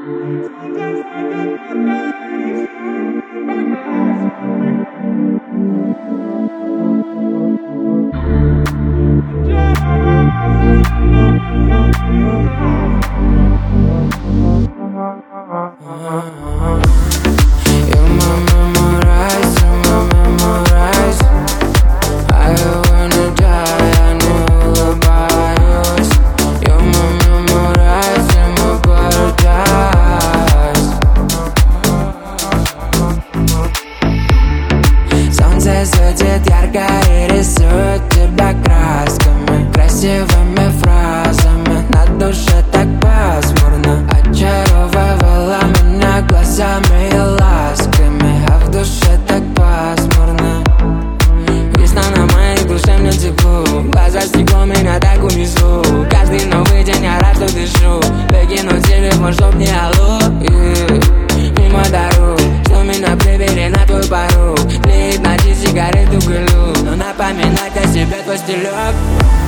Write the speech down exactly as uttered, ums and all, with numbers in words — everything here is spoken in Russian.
Светит ярко и рисует тебя красками, красивыми фразами. На душе так пасмурно, очаровывала меня глазами и ласками, а в душе так пасмурно. Весна на моей душе, мне тепло, глаза стекло меня так унесу. Каждый новый день я рад, что дышу. Выкину телефон, чтоб не алло, yeah. Мимо дорог, что меня прибери на твой порог. Тлеет ночи, сигарету курю, но напоминать о себе твой стилек.